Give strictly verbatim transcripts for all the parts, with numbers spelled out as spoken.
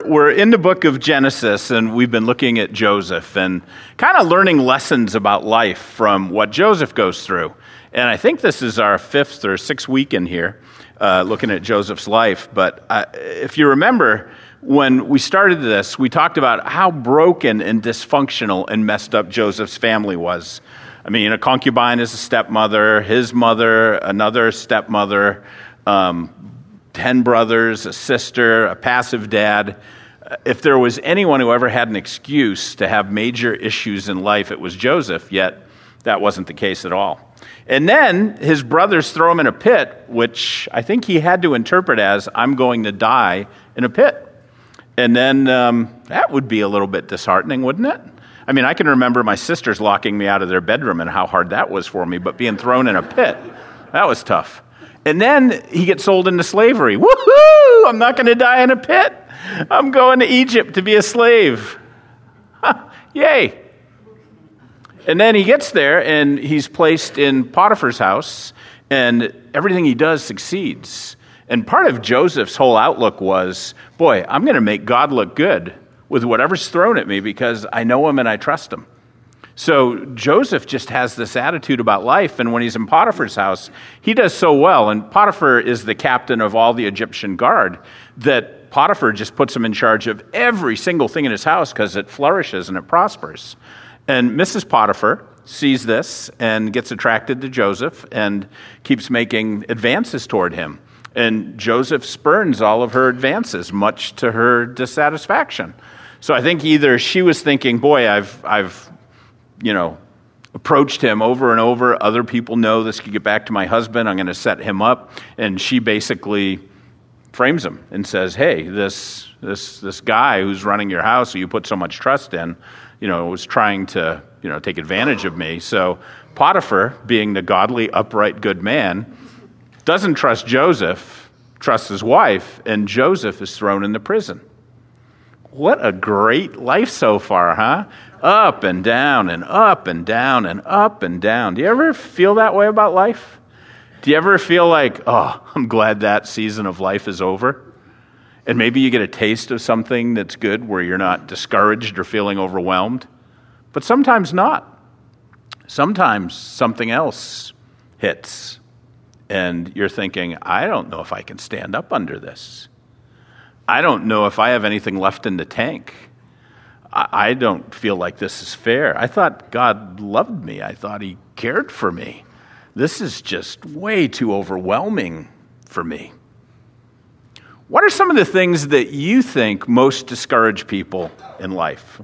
we're in the book of Genesis, and we've been looking at Joseph and kind of learning lessons about life from what Joseph goes through. And I think this is our fifth or sixth week in here, uh, looking at Joseph's life. But uh, if you remember, when we started this, we talked about how broken and dysfunctional and messed up Joseph's family was. I mean, a concubine is a stepmother, his mother, another stepmother, um, ten brothers, a sister, a passive dad. If there was anyone who ever had an excuse to have major issues in life, it was Joseph, yet that wasn't the case at all. And then his brothers throw him in a pit, which I think he had to interpret as, I'm going to die in a pit. And then um, that would be a little bit disheartening, wouldn't it? I mean, I can remember my sisters locking me out of their bedroom and how hard that was for me, but being thrown in a pit, that was tough. And then he gets sold into slavery. Woohoo! I'm not going to die in a pit. I'm going to Egypt to be a slave. Huh, yay. And then he gets there, and he's placed in Potiphar's house, and everything he does succeeds. And part of Joseph's whole outlook was, boy, I'm going to make God look good with whatever's thrown at me because I know him and I trust him. So Joseph just has this attitude about life, and when he's in Potiphar's house, he does so well. And Potiphar is the captain of all the Egyptian guard, that Potiphar just puts him in charge of every single thing in his house because it flourishes and it prospers. And Missus Potiphar sees this and gets attracted to Joseph and keeps making advances toward him. And Joseph spurns all of her advances, much to her dissatisfaction. So I think either she was thinking, boy, I've I've you know, approached him over and over. Other people know this could get back to my husband. I'm going to set him up. And she basically frames him and says, hey, this this this guy who's running your house, who you put so much trust in, you know, was trying to, you know, take advantage of me. So Potiphar, being the godly, upright, good man, doesn't trust Joseph, trusts his wife, and Joseph is thrown into prison. What a great life so far, huh? Up and down and up and down and up and down. Do you ever feel that way about life? Do you ever feel like, oh, I'm glad that season of life is over? And maybe you get a taste of something that's good where you're not discouraged or feeling overwhelmed. But sometimes not. Sometimes something else hits. And you're thinking, I don't know if I can stand up under this. I don't know if I have anything left in the tank. I don't feel like this is fair. I thought God loved me. I thought he cared for me. This is just way too overwhelming for me. What are some of the things that you think most discourage people in life?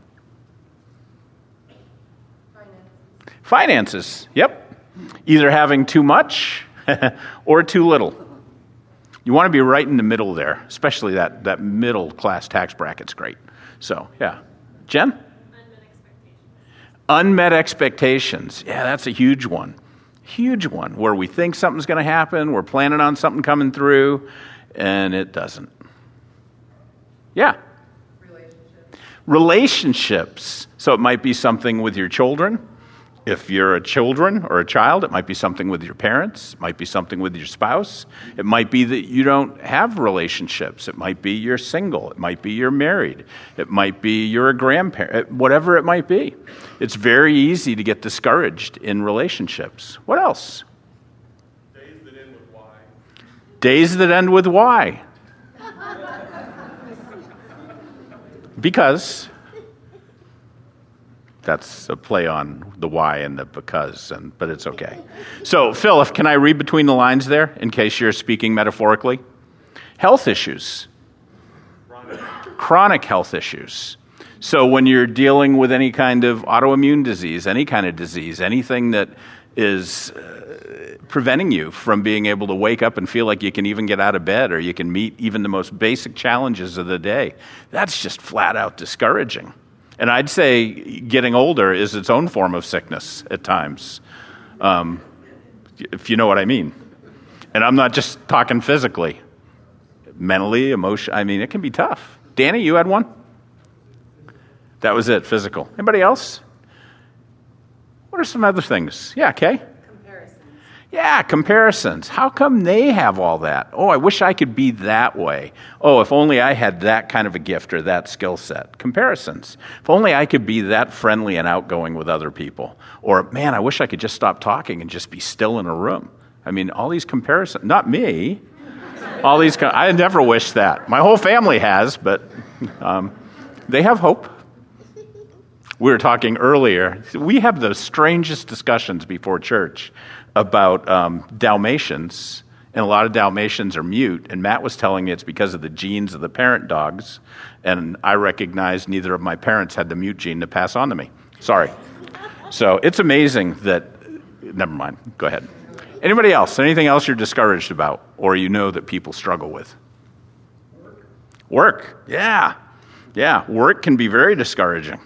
Finances. Finances, yep. Either having too much or too little. You want to be right in the middle there, especially that, that middle class tax bracket's great. So, yeah. Jen? Unmet expectations. Unmet expectations. Yeah, that's a huge one. Huge one, where we think something's going to happen, we're planning on something coming through, and it doesn't. Yeah. Relationships. Relationships. So it might be something with your children. If you're a children or a child, it might be something with your parents. It might be something with your spouse. It might be that you don't have relationships. It might be you're single. It might be you're married. It might be you're a grandparent. Whatever it might be. It's very easy to get discouraged in relationships. What else? Days that end with Y. Days that end with Y. Because... that's a play on the why and the because, and but it's okay. So, Phil, if can I read between the lines there, in case you're speaking metaphorically? Health issues. Chronic. Chronic health issues. So when you're dealing with any kind of autoimmune disease, any kind of disease, anything that is uh, preventing you from being able to wake up and feel like you can even get out of bed, or you can meet even the most basic challenges of the day, that's just flat out discouraging. And I'd say getting older is its own form of sickness at times, um, if you know what I mean. And I'm not just talking physically. Mentally, emotionally, I mean, it can be tough. Danny, you had one? That was it, physical. Anybody else? What are some other things? Yeah, Kay? Comparisons. Yeah, comparisons. How come they have all that? Oh, I wish I could be that way. Oh, if only I had that kind of a gift or that skill set. Comparisons. If only I could be that friendly and outgoing with other people. Or, man, I wish I could just stop talking and just be still in a room. I mean, all these comparisons. Not me. All these. I never wish that. My whole family has, but um, they have hope. We were talking earlier. We have the strangest discussions before church about um, Dalmatians, and a lot of Dalmatians are mute, and Matt was telling me it's because of the genes of the parent dogs, and I recognized neither of my parents had the mute gene to pass on to me. Sorry. So it's amazing that, never mind, go ahead. Anybody else? Anything else you're discouraged about, or you know that people struggle with? Work. Work, yeah. Yeah, work can be very discouraging.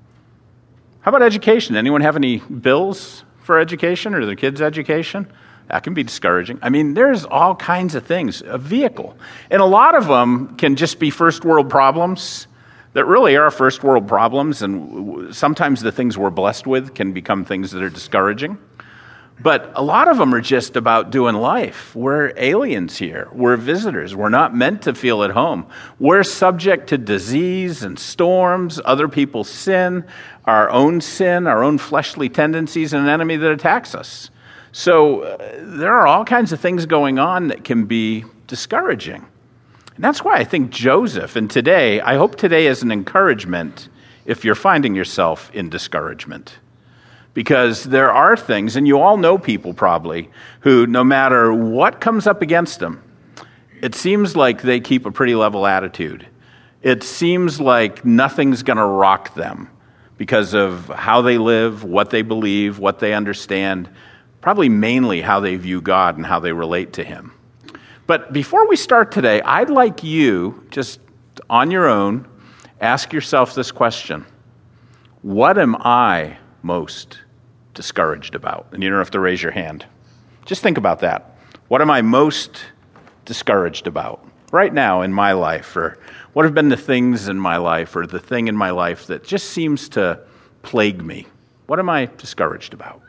How about education? Anyone have any bills for education or their kids' education? That can be discouraging. I mean, there's all kinds of things. A vehicle. And a lot of them can just be first world problems that really are first world problems. And sometimes the things we're blessed with can become things that are discouraging. But a lot of them are just about doing life. We're aliens here. We're visitors. We're not meant to feel at home. We're subject to disease and storms, other people's sin, our own sin, our own fleshly tendencies, and an enemy that attacks us. So uh, there are all kinds of things going on that can be discouraging. And that's why I think Joseph, and today, I hope today is an encouragement if you're finding yourself in discouragement. Because there are things, and you all know people probably, who no matter what comes up against them, it seems like they keep a pretty level attitude. It seems like nothing's going to rock them because of how they live, what they believe, what they understand, probably mainly how they view God and how they relate to Him. But before we start today, I'd like you, just on your own, ask yourself this question. What am I most discouraged about? And you don't have to raise your hand. Just think about that. What am I most discouraged about right now in my life? Or what have been the things in my life or the thing in my life that just seems to plague me? What am I discouraged about?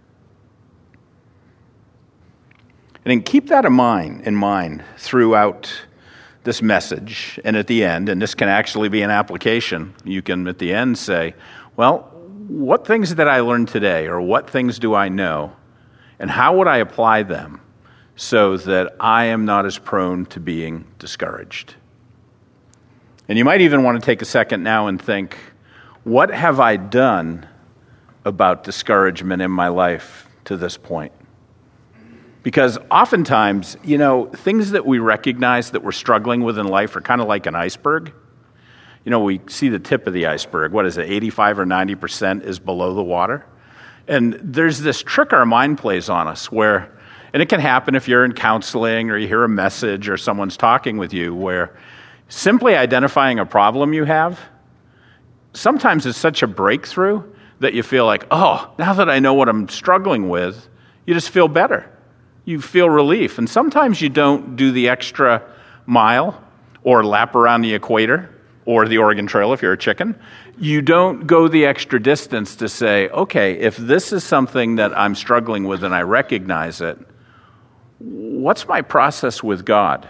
And then keep that in mind, in mind throughout this message. And at the end, and this can actually be an application, you can at the end say, well, what things did I learn today, or what things do I know, and how would I apply them so that I am not as prone to being discouraged? And you might even want to take a second now and think, what have I done about discouragement in my life to this point? Because oftentimes, you know, things that we recognize that we're struggling with in life are kind of like an iceberg. You know, we see the tip of the iceberg. What is it, eighty-five or ninety percent is below the water? And there's this trick our mind plays on us where, and it can happen if you're in counseling or you hear a message or someone's talking with you, where simply identifying a problem you have sometimes is such a breakthrough that you feel like, oh, now that I know what I'm struggling with, you just feel better. You feel relief. And sometimes you don't do the extra mile or lap around the equator or the Oregon Trail if you're a chicken. You don't go the extra distance to say, okay, if this is something that I'm struggling with and I recognize it, what's my process with God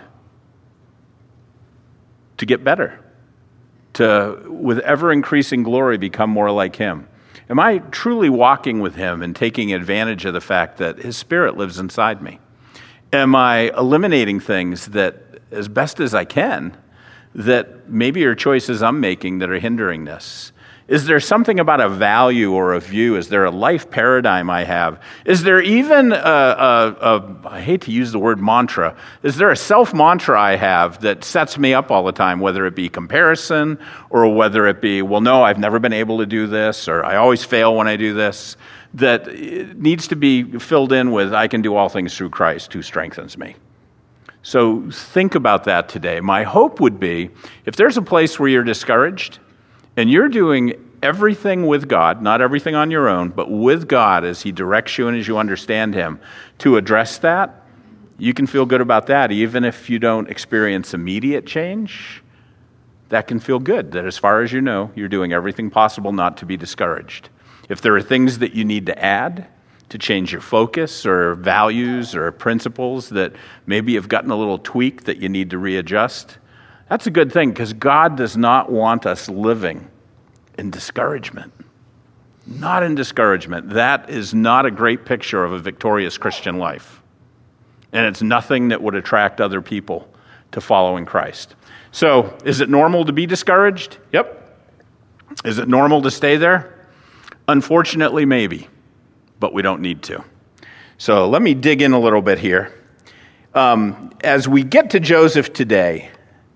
to get better? To, with ever-increasing glory, become more like Him? Am I truly walking with Him and taking advantage of the fact that His Spirit lives inside me? Am I eliminating things that, as best as I can, that maybe are choices I'm making that are hindering this? Is there something about a value or a view? Is there a life paradigm I have? Is there even a, a, a I hate to use the word mantra, is there a self-mantra I have that sets me up all the time, whether it be comparison or whether it be, well, no, I've never been able to do this, or I always fail when I do this, that needs to be filled in with, I can do all things through Christ who strengthens me. So think about that today. My hope would be, if there's a place where you're discouraged and you're doing everything with God, not everything on your own, but with God as He directs you and as you understand Him, to address that, you can feel good about that. Even if you don't experience immediate change, that can feel good, that as far as you know, you're doing everything possible not to be discouraged. If there are things that you need to add, to change your focus or values or principles that maybe have gotten a little tweak that you need to readjust. That's a good thing, because God does not want us living in discouragement. Not in discouragement. That is not a great picture of a victorious Christian life. And it's nothing that would attract other people to following Christ. So, is it normal to be discouraged? Yep. Is it normal to stay there? Unfortunately, maybe. But we don't need to. So, let me dig in a little bit here. Um, as we get to Joseph today,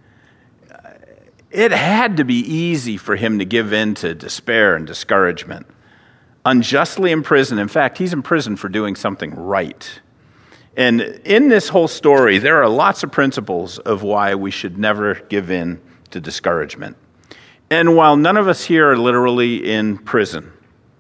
it had to be easy for him to give in to despair and discouragement. Unjustly imprisoned. In fact, he's in prison for doing something right. And in this whole story, there are lots of principles of why we should never give in to discouragement. And while none of us here are literally in prison,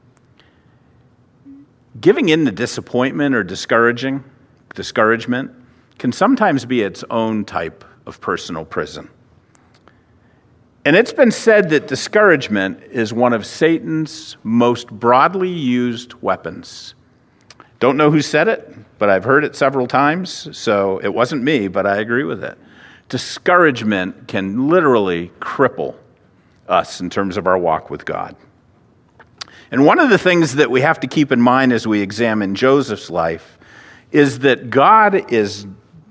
giving in to disappointment or discouraging, discouragement can sometimes be its own type of personal prison. And it's been said that discouragement is one of Satan's most broadly used weapons. Don't know who said it, but I've heard it several times, so it wasn't me, but I agree with it. Discouragement can literally cripple us in terms of our walk with God. And one of the things that we have to keep in mind as we examine Joseph's life is that God is...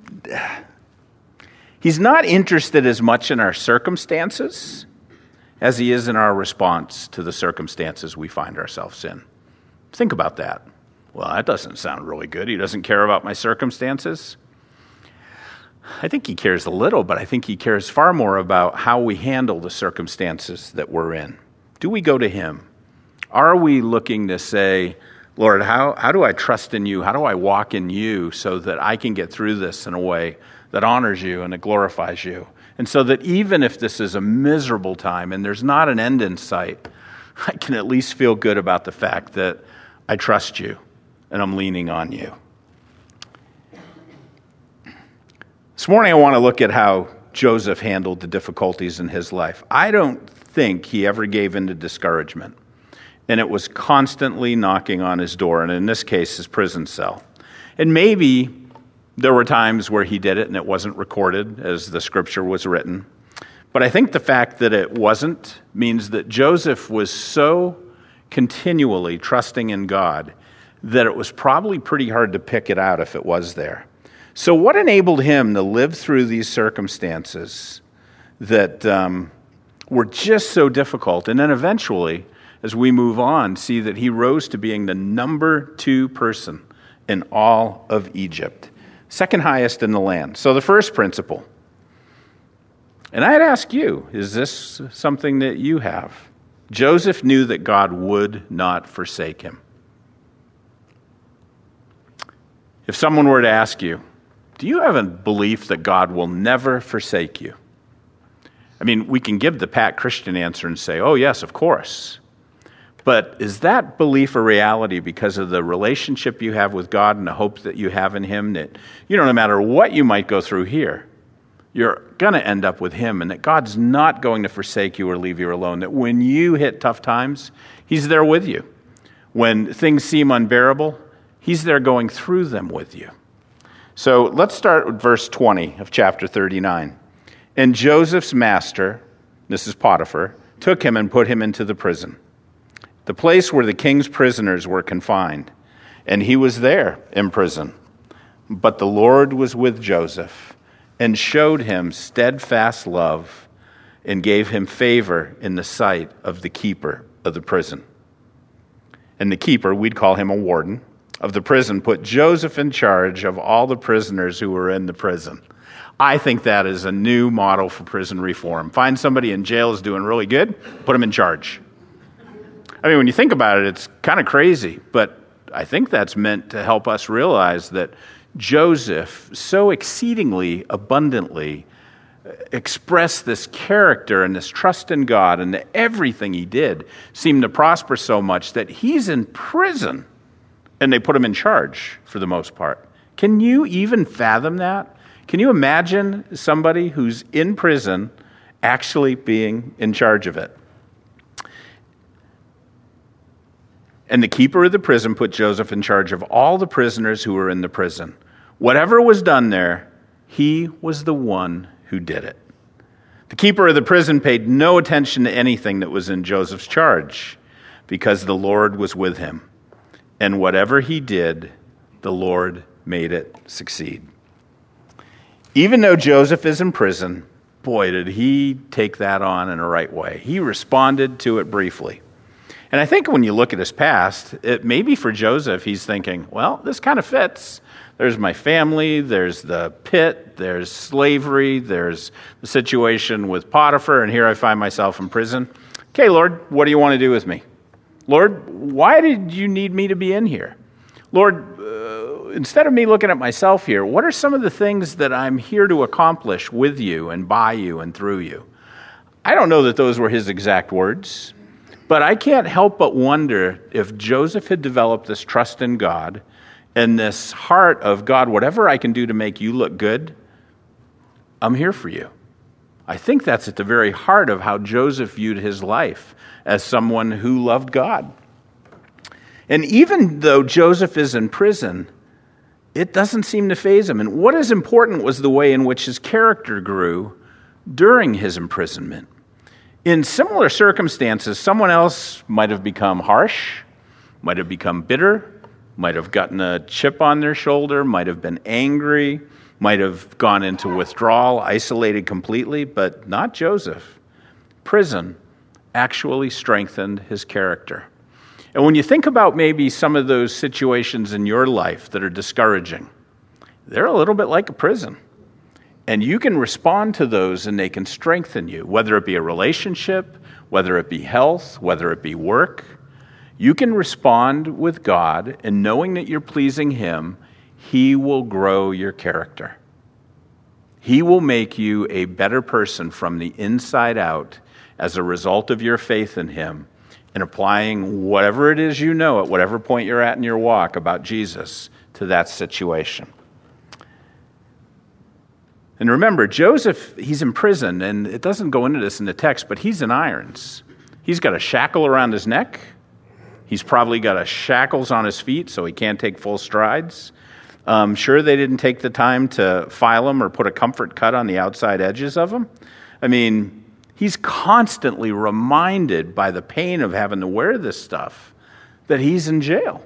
He's not interested as much in our circumstances as he is in our response to the circumstances we find ourselves in. Think about that. Well, that doesn't sound really good. He doesn't care about my circumstances. I think he cares a little, but I think he cares far more about how we handle the circumstances that we're in. Do we go to him? Are we looking to say, Lord, how, how do I trust in you? How do I walk in you so that I can get through this in a way that honors you and that glorifies you? And so that even if this is a miserable time and there's not an end in sight, I can at least feel good about the fact that I trust you and I'm leaning on you. This morning I want to look at how Joseph handled the difficulties in his life. I don't think he ever gave in to discouragement. And it was constantly knocking on his door, and in this case, his prison cell. And maybe there were times where he did it and it wasn't recorded as the scripture was written. But I think the fact that it wasn't means that Joseph was so continually trusting in God that it was probably pretty hard to pick it out if it was there. So what enabled him to live through these circumstances that um, were just so difficult? And then eventually, as we move on, see that he rose to being the number two person in all of Egypt. Second highest in the land. So the first principle. And I'd ask you, is this something that you have? Joseph knew that God would not forsake him. If someone were to ask you, do you have a belief that God will never forsake you? I mean, we can give the pat Christian answer and say, oh yes, of course. But is that belief a reality because of the relationship you have with God and the hope that you have in him, that, you know, no matter what you might go through here, you're going to end up with him, and that God's not going to forsake you or leave you alone, that when you hit tough times, he's there with you. When things seem unbearable, he's there going through them with you. So let's start with verse twenty of chapter thirty-nine. And Joseph's master, this is Potiphar, took him and put him into the prison, the place where the king's prisoners were confined, and he was there in prison. But the Lord was with Joseph and showed him steadfast love and gave him favor in the sight of the keeper of the prison. And the keeper, we'd call him a warden, of the prison, put Joseph in charge of all the prisoners who were in the prison. I think that is a new model for prison reform. Find somebody in jail who's doing really good, put them in charge. I mean, when you think about it, it's kind of crazy, but I think that's meant to help us realize that Joseph so exceedingly abundantly expressed this character and this trust in God, and that everything he did seemed to prosper so much that he's in prison and they put him in charge for the most part. Can you even fathom that? Can you imagine somebody who's in prison actually being in charge of it? And the keeper of the prison put Joseph in charge of all the prisoners who were in the prison. Whatever was done there, he was the one who did it. The keeper of the prison paid no attention to anything that was in Joseph's charge, because the Lord was with him. And whatever he did, the Lord made it succeed. Even though Joseph is in prison, boy, did he take that on in a right way. He responded to it briefly. And I think when you look at his past, it maybe for Joseph, he's thinking, well, this kind of fits. There's my family, there's the pit, there's slavery, there's the situation with Potiphar, and here I find myself in prison. Okay, Lord, what do you want to do with me? Lord, why did you need me to be in here? Lord, uh, instead of me looking at myself here, what are some of the things that I'm here to accomplish with you and by you and through you? I don't know that those were his exact words, but I can't help but wonder if Joseph had developed this trust in God and this heart of, God, whatever I can do to make you look good, I'm here for you. I think that's at the very heart of how Joseph viewed his life as someone who loved God. And even though Joseph is in prison, it doesn't seem to faze him. And what is important was the way in which his character grew during his imprisonment. In similar circumstances, someone else might have become harsh, might have become bitter, might have gotten a chip on their shoulder, might have been angry, might have gone into withdrawal, isolated completely, but not Joseph. Prison actually strengthened his character. And when you think about maybe some of those situations in your life that are discouraging, they're a little bit like a prison. And you can respond to those and they can strengthen you, whether it be a relationship, whether it be health, whether it be work. You can respond with God, and knowing that you're pleasing him, he will grow your character. He will make you a better person from the inside out as a result of your faith in him and applying whatever it is you know at whatever point you're at in your walk about Jesus to that situation. And remember, Joseph, he's in prison, and it doesn't go into this in the text, but he's in irons. He's got a shackle around his neck. He's probably got a shackles on his feet so he can't take full strides. Um, sure, they didn't take the time to file him or put a comfort cut on the outside edges of him. I mean, he's constantly reminded by the pain of having to wear this stuff that he's in jail.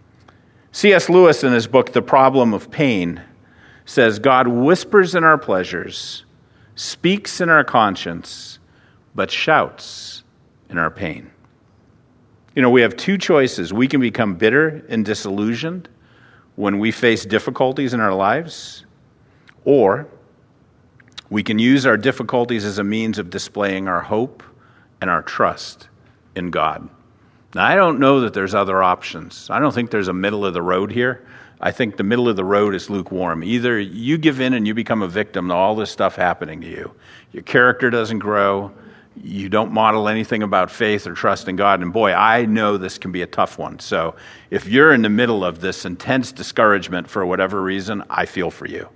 C S Lewis, in his book, The Problem of Pain, says, God whispers in our pleasures, speaks in our conscience, but shouts in our pain. You know, we have two choices. We can become bitter and disillusioned when we face difficulties in our lives, or we can use our difficulties as a means of displaying our hope and our trust in God. Now, I don't know that there's other options. I don't think there's a middle of the road here. I think the middle of the road is lukewarm. Either you give in and you become a victim to all this stuff happening to you. Your character doesn't grow. You don't model anything about faith or trust in God. And boy, I know this can be a tough one. So if you're in the middle of this intense discouragement for whatever reason, I feel for you.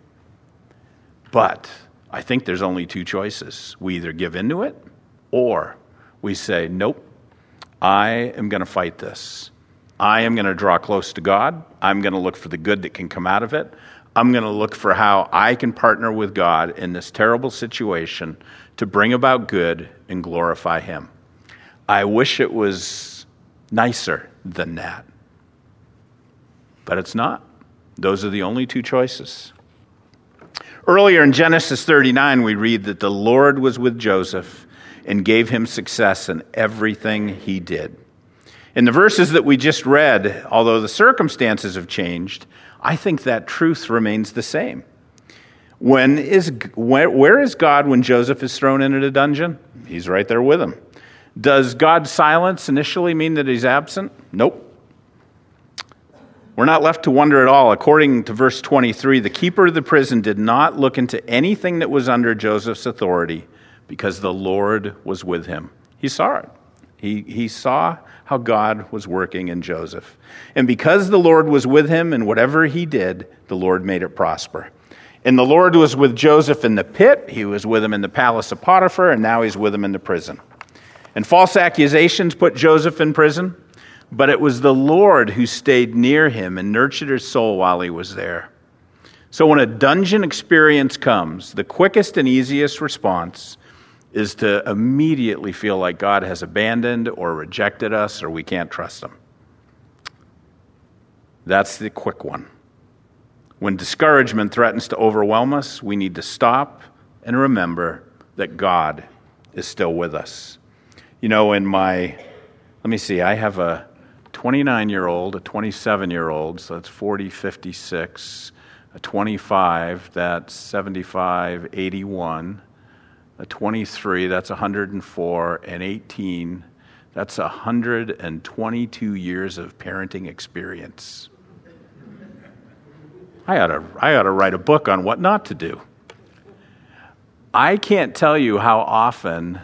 But I think there's only two choices. We either give into it or we say, nope, I am going to fight this. I am going to draw close to God. I'm going to look for the good that can come out of it. I'm going to look for how I can partner with God in this terrible situation to bring about good and glorify him. I wish it was nicer than that. But it's not. Those are the only two choices. Earlier in Genesis thirty-nine, we read that the Lord was with Joseph and gave him success in everything he did. In the verses that we just read, although the circumstances have changed, I think that truth remains the same. When is where, where is God when Joseph is thrown into the dungeon? He's right there with him. Does God's silence initially mean that he's absent? Nope. We're not left to wonder at all. According to verse twenty-three, the keeper of the prison did not look into anything that was under Joseph's authority because the Lord was with him. He saw it. He, he saw how God was working in Joseph. And because the Lord was with him and whatever he did, the Lord made it prosper. And the Lord was with Joseph in the pit. He was with him in the palace of Potiphar, and now he's with him in the prison. And false accusations put Joseph in prison. But it was the Lord who stayed near him and nurtured his soul while he was there. So when a dungeon experience comes, the quickest and easiest response is to immediately feel like God has abandoned or rejected us or we can't trust him. That's the quick one. When discouragement threatens to overwhelm us, we need to stop and remember that God is still with us. You know, in my, let me see, I have a twenty-nine-year-old, a twenty-seven-year-old, so that's forty, fifty-six, a twenty-five, that's seventy-five, eighty-one, a twenty-three, that's one hundred four, and eighteen, that's one hundred twenty-two years of parenting experience. I ought to, I ought to write a book on what not to do. I can't tell you how often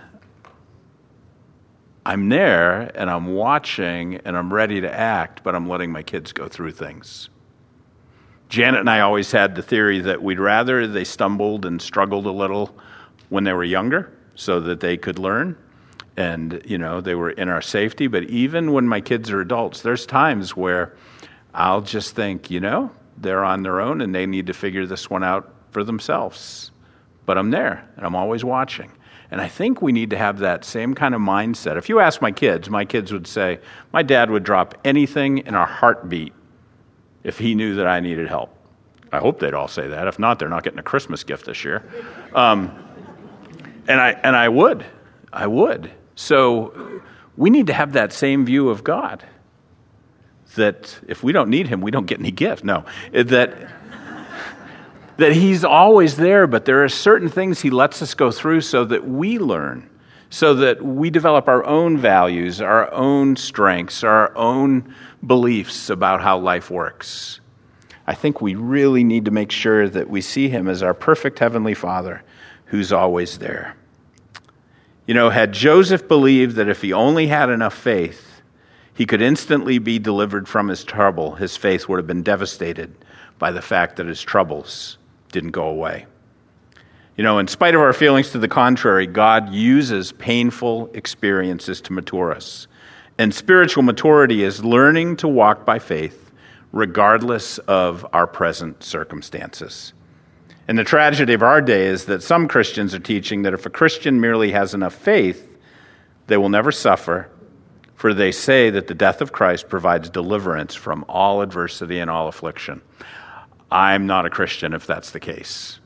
I'm there and I'm watching and I'm ready to act, but I'm letting my kids go through things. Janet and I always had the theory that we'd rather they stumbled and struggled a little when they were younger so that they could learn and, you know, they were in our safety. But even when my kids are adults, there's times where I'll just think, you know, they're on their own and they need to figure this one out for themselves. But I'm there and I'm always watching. And I think we need to have that same kind of mindset. If you ask my kids, my kids would say, my dad would drop anything in a heartbeat if he knew that I needed help. I hope they'd all say that. If not, they're not getting a Christmas gift this year. Um, and I and I would. I would. So we need to have that same view of God. That if we don't need him, we don't get any gift. No. That... That he's always there, but there are certain things he lets us go through so that we learn, so that we develop our own values, our own strengths, our own beliefs about how life works. I think we really need to make sure that we see him as our perfect heavenly Father who's always there. You know, had Joseph believed that if he only had enough faith, he could instantly be delivered from his trouble, his faith would have been devastated by the fact that his troubles didn't go away. You know, in spite of our feelings to the contrary, God uses painful experiences to mature us. And spiritual maturity is learning to walk by faith regardless of our present circumstances. And the tragedy of our day is that some Christians are teaching that if a Christian merely has enough faith, they will never suffer, for they say that the death of Christ provides deliverance from all adversity and all affliction. I'm not a Christian if that's the case.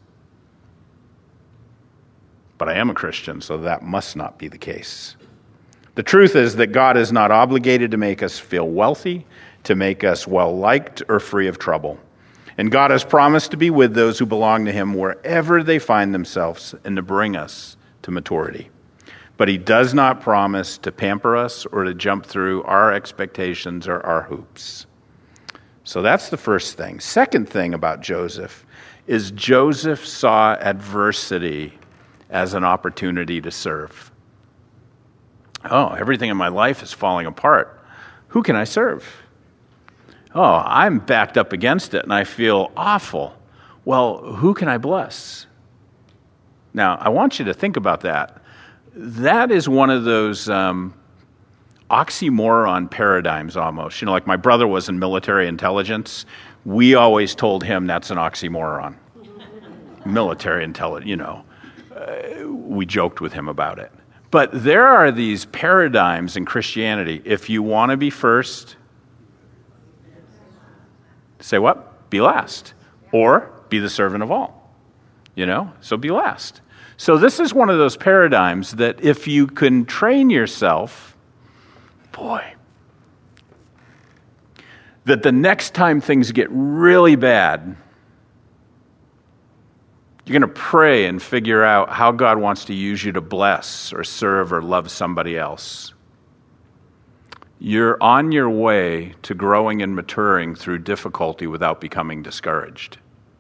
But I am a Christian, so that must not be the case. The truth is that God is not obligated to make us feel wealthy, to make us well-liked or free of trouble. And God has promised to be with those who belong to him wherever they find themselves and to bring us to maturity. But he does not promise to pamper us or to jump through our expectations or our hoops. So that's the first thing. Second thing about Joseph is Joseph saw adversity as an opportunity to serve. Oh, everything in my life is falling apart. Who can I serve? Oh, I'm backed up against it and I feel awful. Well, who can I bless? Now, I want you to think about that. That is one of those um, oxymoron paradigms almost. You know, like my brother was in military intelligence. We always told him that's an oxymoron. Military intelligence, you know. Uh, we joked with him about it. But there are these paradigms in Christianity. If you want to be first, say what? Be last. Or be the servant of all. You know, so be last. So this is one of those paradigms that if you can train yourself, boy, that the next time things get really bad, you're going to pray and figure out how God wants to use you to bless or serve or love somebody else. You're on your way to growing and maturing through difficulty without becoming discouraged.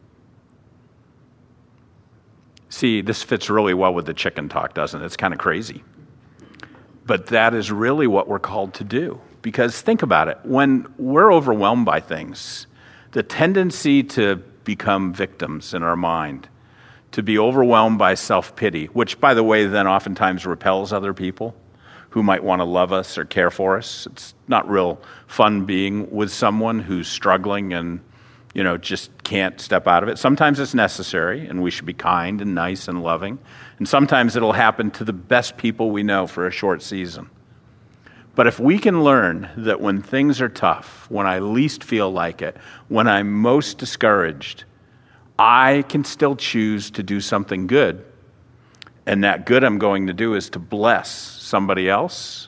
See, this fits really well with the chicken talk, doesn't it? It's kind of crazy. But that is really what we're called to do. Because think about it. When we're overwhelmed by things, the tendency to become victims in our mind, to be overwhelmed by self-pity, which, by the way, then oftentimes repels other people who might want to love us or care for us. It's not real fun being with someone who's struggling and, you know, just can't step out of it. Sometimes it's necessary, and we should be kind and nice and loving. And sometimes it'll happen to the best people we know for a short season. But if we can learn that when things are tough, when I least feel like it, when I'm most discouraged, I can still choose to do something good. And that good I'm going to do is to bless somebody else,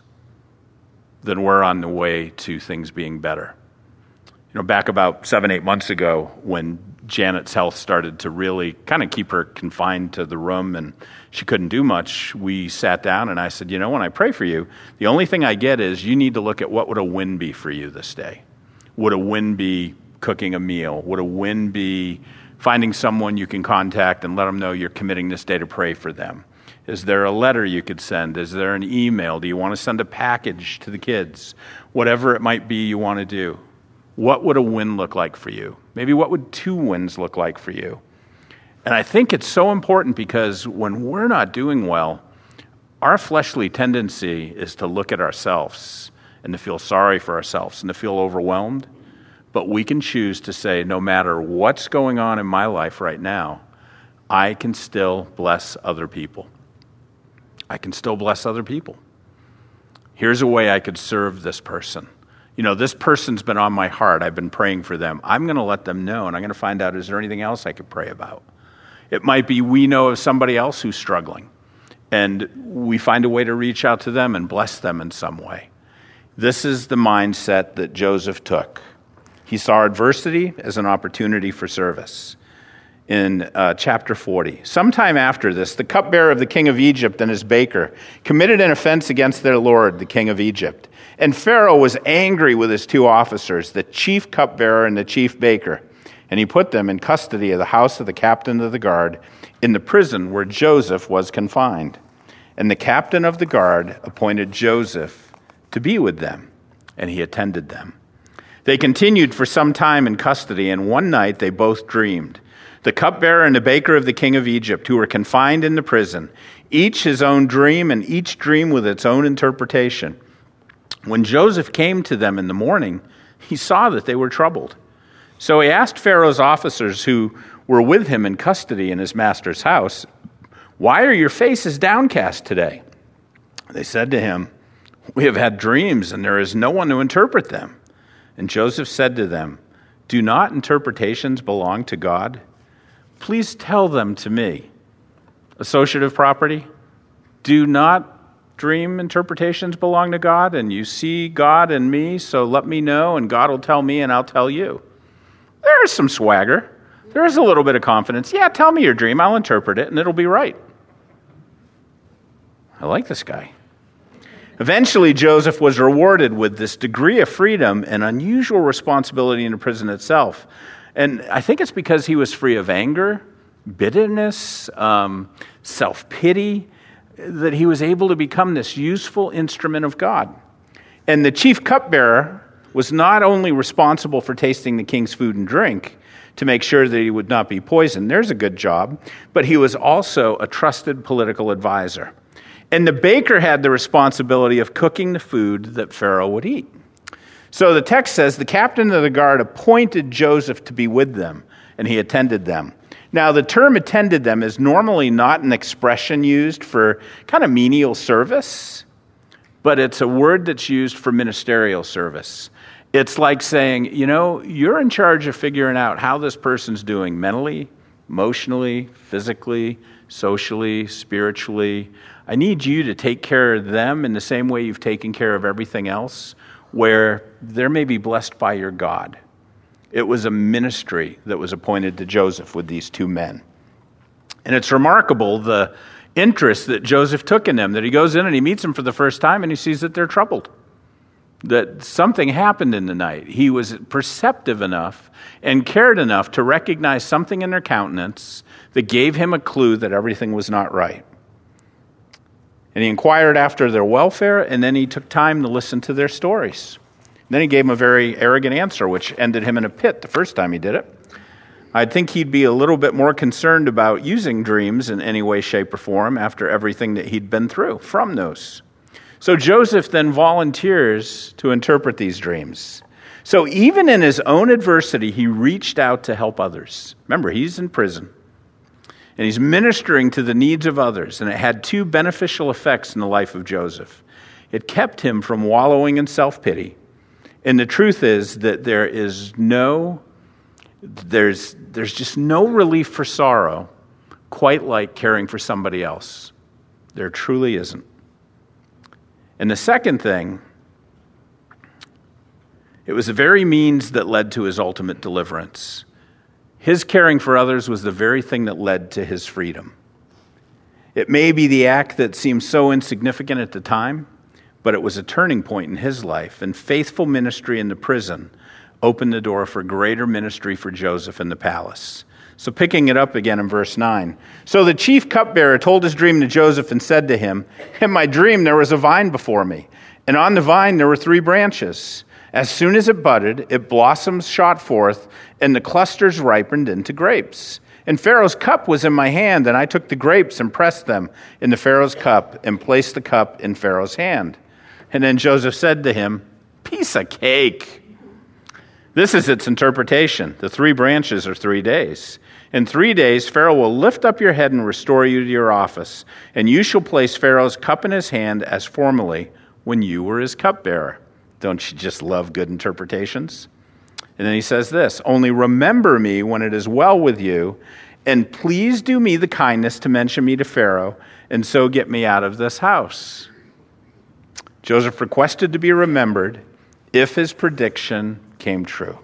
then we're on the way to things being better. You know, back about seven, eight months ago, when Janet's health started to really kind of keep her confined to the room and she couldn't do much, we sat down and I said, you know, when I pray for you, the only thing I get is you need to look at what would a win be for you this day. Would a win be cooking a meal? Would a win be finding someone you can contact and let them know you're committing this day to pray for them? Is there a letter you could send? Is there an email? Do you want to send a package to the kids? Whatever it might be you want to do. What would a win look like for you? Maybe what would two wins look like for you? And I think it's so important because when we're not doing well, our fleshly tendency is to look at ourselves and to feel sorry for ourselves and to feel overwhelmed. But we can choose to say, no matter what's going on in my life right now, I can still bless other people. I can still bless other people. Here's a way I could serve this person. You know, this person's been on my heart. I've been praying for them. I'm going to let them know, and I'm going to find out, is there anything else I could pray about? It might be we know of somebody else who's struggling, and we find a way to reach out to them and bless them in some way. This is the mindset that Joseph took. He saw adversity as an opportunity for service. In uh, chapter forty. Sometime after this, the cupbearer of the king of Egypt and his baker committed an offense against their lord, the king of Egypt. And Pharaoh was angry with his two officers, the chief cupbearer and the chief baker. And he put them in custody of the house of the captain of the guard in the prison where Joseph was confined. And the captain of the guard appointed Joseph to be with them, and he attended them. They continued for some time in custody, and one night they both dreamed. The cupbearer and the baker of the king of Egypt, who were confined in the prison, each his own dream, and each dream with its own interpretation. When Joseph came to them in the morning, he saw that they were troubled. So he asked Pharaoh's officers who were with him in custody in his master's house, "Why are your faces downcast today?" They said to him, "We have had dreams, and there is no one to interpret them." And Joseph said to them, "Do not interpretations belong to God? Please tell them to me." Associative property. Do not dream interpretations belong to God? And you see God in me, so let me know, and God will tell me, and I'll tell you. There is some swagger. There is a little bit of confidence. Yeah, tell me your dream. I'll interpret it, and it'll be right. I like this guy. Eventually, Joseph was rewarded with this degree of freedom and unusual responsibility in the prison itself. And I think it's because he was free of anger, bitterness, um, self-pity, that he was able to become this useful instrument of God. And the chief cupbearer was not only responsible for tasting the king's food and drink to make sure that he would not be poisoned, there's a good job, but he was also a trusted political advisor. And the baker had the responsibility of cooking the food that Pharaoh would eat. So the text says, the captain of the guard appointed Joseph to be with them, and he attended them. Now, the term attended them is normally not an expression used for kind of menial service, but it's a word that's used for ministerial service. It's like saying, you know, you're in charge of figuring out how this person's doing mentally, emotionally, physically, socially, spiritually. I need you to take care of them in the same way you've taken care of everything else, where they may be blessed by your God. It was a ministry that was appointed to Joseph with these two men. And it's remarkable the interest that Joseph took in them, that he goes in and he meets them for the first time and he sees that they're troubled, that something happened in the night. He was perceptive enough and cared enough to recognize something in their countenance that gave him a clue that everything was not right. And he inquired after their welfare, and then he took time to listen to their stories. Then he gave him a very arrogant answer, which ended him in a pit the first time he did it. I'd think he'd be a little bit more concerned about using dreams in any way, shape, or form after everything that he'd been through from those. So Joseph then volunteers to interpret these dreams. So even in his own adversity, he reached out to help others. Remember, he's in prison, and he's ministering to the needs of others, and it had two beneficial effects in the life of Joseph. It kept him from wallowing in self-pity, and the truth is that there is no, there's, there's just no relief for sorrow quite like caring for somebody else. There truly isn't. And the second thing, it was the very means that led to his ultimate deliverance. His caring for others was the very thing that led to his freedom. It may be the act that seemed so insignificant at the time, but it was a turning point in his life, and faithful ministry in the prison opened the door for greater ministry for Joseph in the palace. So picking it up again in verse nine. So the chief cupbearer told his dream to Joseph and said to him, in my dream there was a vine before me, and on the vine there were three branches. As soon as it budded, its blossoms shot forth, and the clusters ripened into grapes. And Pharaoh's cup was in my hand, and I took the grapes and pressed them in the Pharaoh's cup and placed the cup in Pharaoh's hand. And then Joseph said to him, piece of cake. This is its interpretation. The three branches are three days. In three days, Pharaoh will lift up your head and restore you to your office, and you shall place Pharaoh's cup in his hand as formerly when you were his cupbearer. Don't you just love good interpretations? And then he says this, only remember me when it is well with you, and please do me the kindness to mention me to Pharaoh, and so get me out of this house. Joseph requested to be remembered if his prediction came true.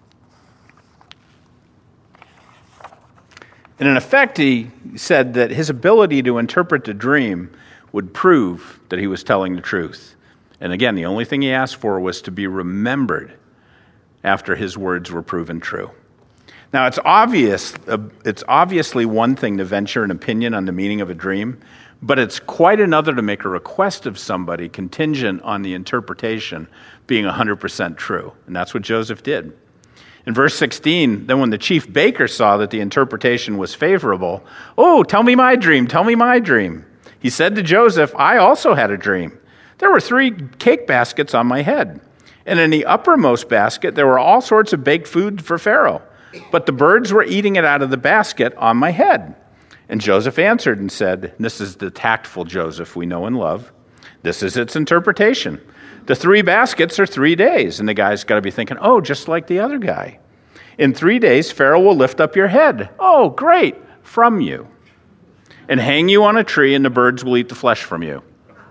And in effect, he said that his ability to interpret the dream would prove that he was telling the truth. And again, the only thing he asked for was to be remembered after his words were proven true. Now, it's obvious, uh, it's obviously one thing to venture an opinion on the meaning of a dream, but it's quite another to make a request of somebody contingent on the interpretation being one hundred percent true. And that's what Joseph did. In verse sixteen, then when the chief baker saw that the interpretation was favorable, oh, tell me my dream, tell me my dream. He said to Joseph, I also had a dream. There were three cake baskets on my head, and in the uppermost basket there were all sorts of baked food for Pharaoh, but the birds were eating it out of the basket on my head. And Joseph answered and said, and this is the tactful Joseph we know and love, this is its interpretation. The three baskets are three days. And the guy's got to be thinking, oh, just like the other guy. In three days, Pharaoh will lift up your head. Oh, great, from you. And hang you on a tree, and the birds will eat the flesh from you.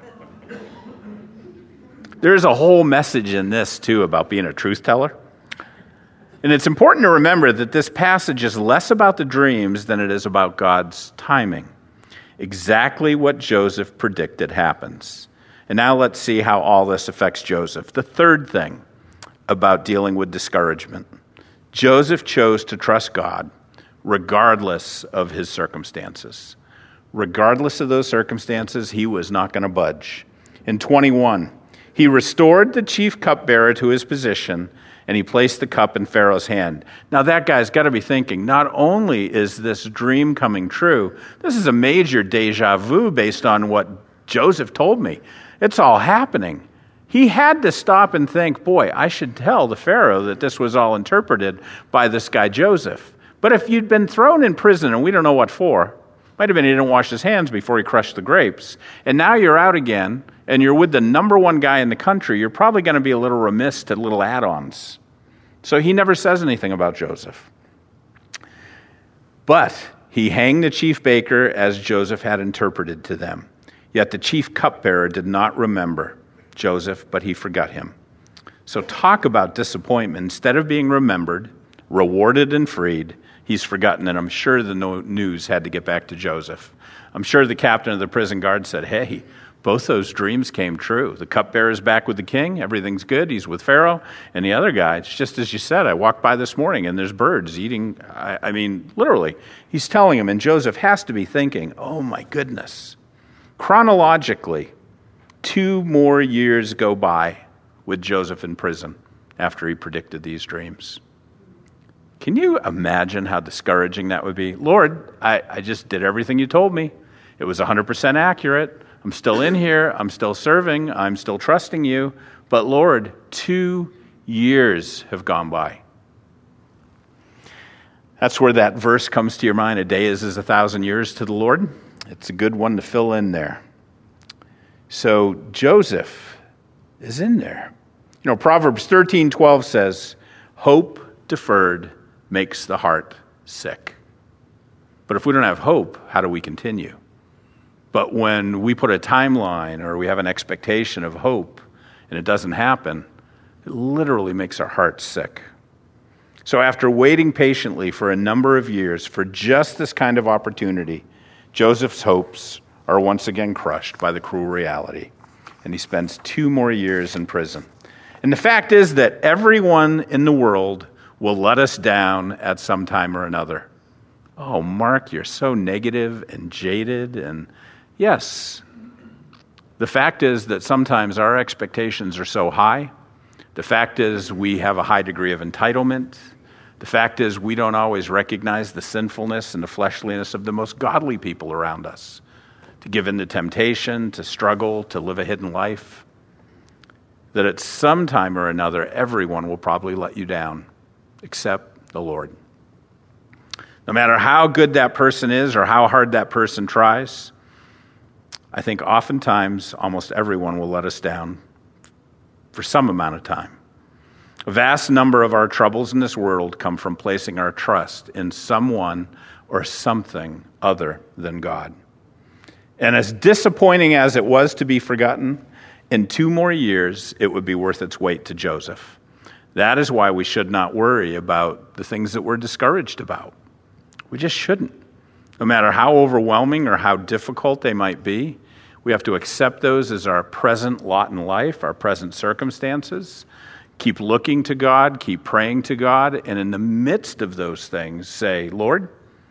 There's a whole message in this, too, about being a truth teller. And it's important to remember that this passage is less about the dreams than it is about God's timing. Exactly what Joseph predicted happens. And now let's see how all this affects Joseph. The third thing about dealing with discouragement. Joseph chose to trust God regardless of his circumstances. Regardless of those circumstances, he was not going to budge. In twenty-one, he restored the chief cupbearer to his position, and he placed the cup in Pharaoh's hand. Now that guy's got to be thinking, not only is this dream coming true, this is a major deja vu based on what Joseph told me. It's all happening. He had to stop and think, boy, I should tell the Pharaoh that this was all interpreted by this guy Joseph. But if you'd been thrown in prison, and we don't know what for, might have been he didn't wash his hands before he crushed the grapes, and now you're out again, and you're with the number one guy in the country, you're probably going to be a little remiss to little add-ons. So he never says anything about Joseph. But he hanged the chief baker as Joseph had interpreted to them. Yet the chief cupbearer did not remember Joseph, but he forgot him. So talk about disappointment. Instead of being remembered, rewarded, and freed, he's forgotten. And I'm sure the news had to get back to Joseph. I'm sure the captain of the prison guard said, hey, both those dreams came true. The cupbearer's back with the king. Everything's good. He's with Pharaoh. And the other guy, it's just as you said. I walked by this morning, and there's birds eating. I, I mean, literally. He's telling him, and Joseph has to be thinking, oh, my goodness. Chronologically, two more years go by with Joseph in prison after he predicted these dreams. Can you imagine how discouraging that would be? Lord, I, I just did everything you told me. It was one hundred percent accurate. I'm still in here. I'm still serving. I'm still trusting you. But Lord, two years have gone by. That's where that verse comes to your mind. A day is as a thousand years to the Lord. It's a good one to fill in there. So Joseph is in there. You know, Proverbs thirteen twelve says, hope deferred makes the heart sick. But if we don't have hope, how do we continue? But when we put a timeline or we have an expectation of hope and it doesn't happen, it literally makes our hearts sick. So after waiting patiently for a number of years for just this kind of opportunity, Joseph's hopes are once again crushed by the cruel reality, and he spends two more years in prison. And the fact is that everyone in the world will let us down at some time or another. Oh, Mark, you're so negative and jaded. And yes, the fact is that sometimes our expectations are so high. The fact is we have a high degree of entitlement. The fact is we don't always recognize the sinfulness and the fleshliness of the most godly people around us, to give in to temptation, to struggle, to live a hidden life. That at some time or another, everyone will probably let you down, except the Lord. No matter how good that person is or how hard that person tries, I think oftentimes almost everyone will let us down for some amount of time. A vast number of our troubles in this world come from placing our trust in someone or something other than God. And as disappointing as it was to be forgotten, in two more years, it would be worth its weight to Joseph. That is why we should not worry about the things that we're discouraged about. We just shouldn't. No matter how overwhelming or how difficult they might be, we have to accept those as our present lot in life, our present circumstances. Keep looking to God, keep praying to God, and in the midst of those things, say, Lord,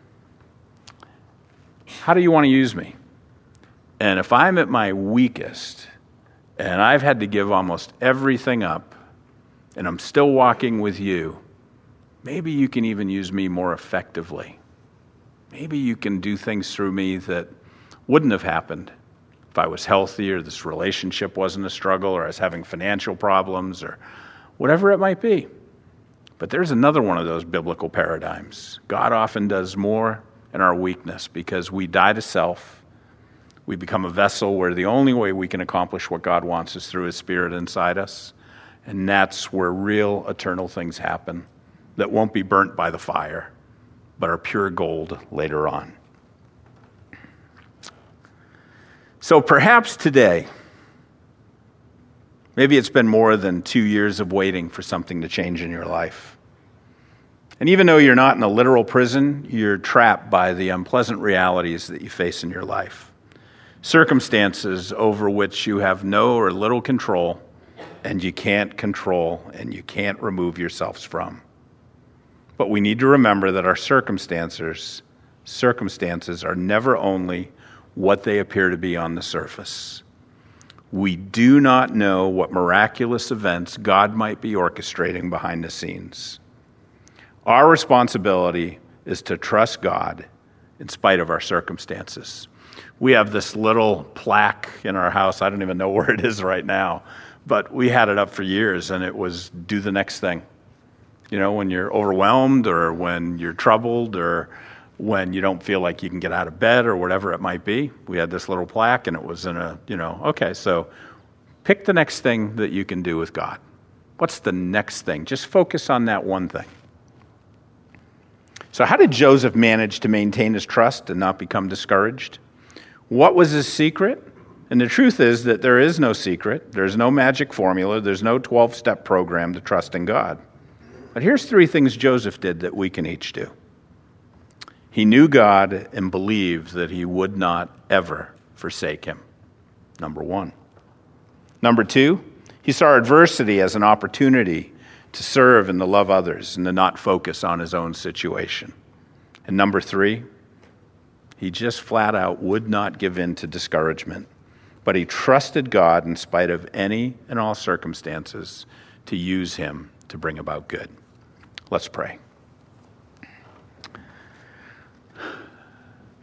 how do you want to use me? And if I'm at my weakest, and I've had to give almost everything up, and I'm still walking with you, maybe you can even use me more effectively. Maybe you can do things through me that wouldn't have happened if I was healthy, or this relationship wasn't a struggle, or I was having financial problems, or whatever it might be. But there's another one of those biblical paradigms. God often does more in our weakness because we die to self. We become a vessel where the only way we can accomplish what God wants is through His Spirit inside us. And that's where real eternal things happen that won't be burnt by the fire, but are pure gold later on. So perhaps today, maybe it's been more than two years of waiting for something to change in your life. And even though you're not in a literal prison, you're trapped by the unpleasant realities that you face in your life. Circumstances over which you have no or little control, and you can't control, and you can't remove yourselves from. But we need to remember that our circumstances, circumstances are never only what they appear to be on the surface. We do not know what miraculous events God might be orchestrating behind the scenes. Our responsibility is to trust God in spite of our circumstances. We have this little plaque in our house. I don't even know where it is right now, but we had it up for years, and it was do the next thing. You know, when you're overwhelmed or when you're troubled or when you don't feel like you can get out of bed or whatever it might be. We had this little plaque, and it was in a, you know, okay, so pick the next thing that you can do with God. What's the next thing? Just focus on that one thing. So how did Joseph manage to maintain his trust and not become discouraged? What was his secret? And the truth is that there is no secret. There's no magic formula. There's no twelve-step program to trust in God. But here's three things Joseph did that we can each do. He knew God and believed that He would not ever forsake him. Number one. Number two, he saw adversity as an opportunity to serve and to love others and to not focus on his own situation. And number three, he just flat out would not give in to discouragement, but he trusted God in spite of any and all circumstances to use him to bring about good. Let's pray.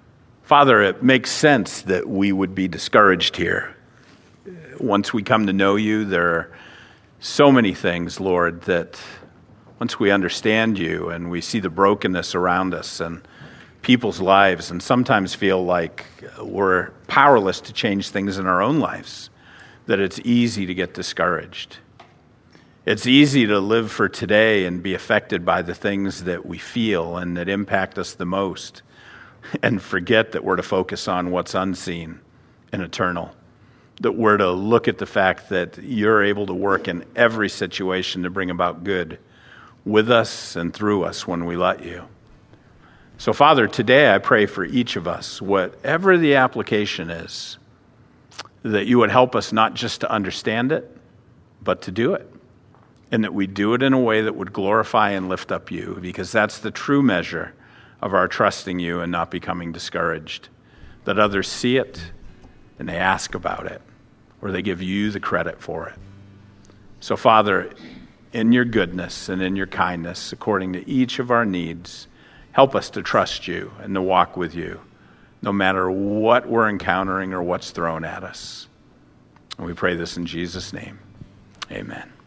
Father, it makes sense that we would be discouraged here. Once we come to know you, there are so many things, Lord, that once we understand you and we see the brokenness around us and people's lives, and sometimes feel like we're powerless to change things in our own lives, that it's easy to get discouraged. It's easy to live for today and be affected by the things that we feel and that impact us the most, and forget that we're to focus on what's unseen and eternal, that we're to look at the fact that you're able to work in every situation to bring about good with us and through us when we let you. So, Father, today I pray for each of us, whatever the application is, that you would help us not just to understand it, but to do it. And that we do it in a way that would glorify and lift up you, because that's the true measure of our trusting you and not becoming discouraged. That others see it and they ask about it, or they give you the credit for it. So, Father, in your goodness and in your kindness, according to each of our needs, help us to trust you and to walk with you, no matter what we're encountering or what's thrown at us. And we pray this in Jesus' name. Amen.